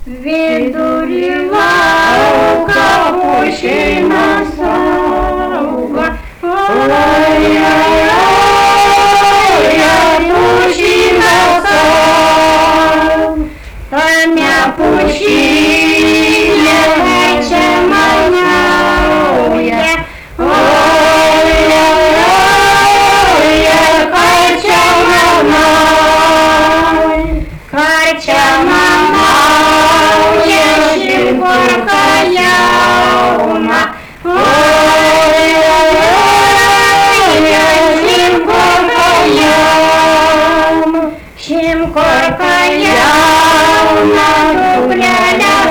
Vidurį lauką pušina sauga. Oi, oi, oi, pušina sauga. Tame pušyne čia maliauja. Oi, oi, oi, čia mamauja. Čia mamauja šimkurka jauna. Oi, oi, oi, šimkurka jauna. Šimkurka jauna, dukrelė